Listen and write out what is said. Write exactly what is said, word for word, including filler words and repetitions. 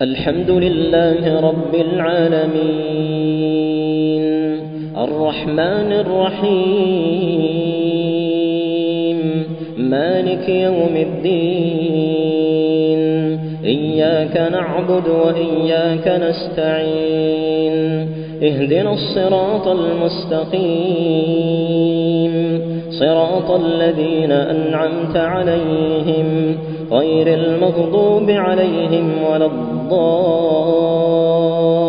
الحمد لله رب العالمين الرحمن الرحيم مالك يوم الدين إياك نعبد وإياك نستعين اهدنا الصراط المستقيم صراط الذين أنعمت عليهم غير المغضوب عليهم ولا الضالين